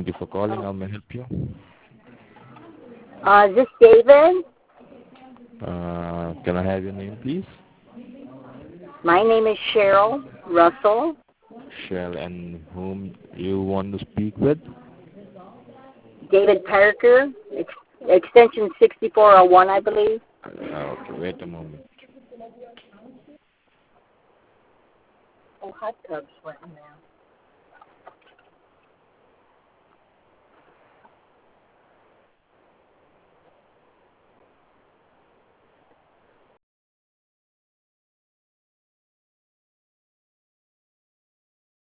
Thank you for calling. How may I help you? Is this David? Can I have your name, please? My name is Cheryl Russell. Shell, and whom you want to speak with? David Parker, extension 6401, I believe. Okay, wait a moment. Oh, hot tub's sweating now.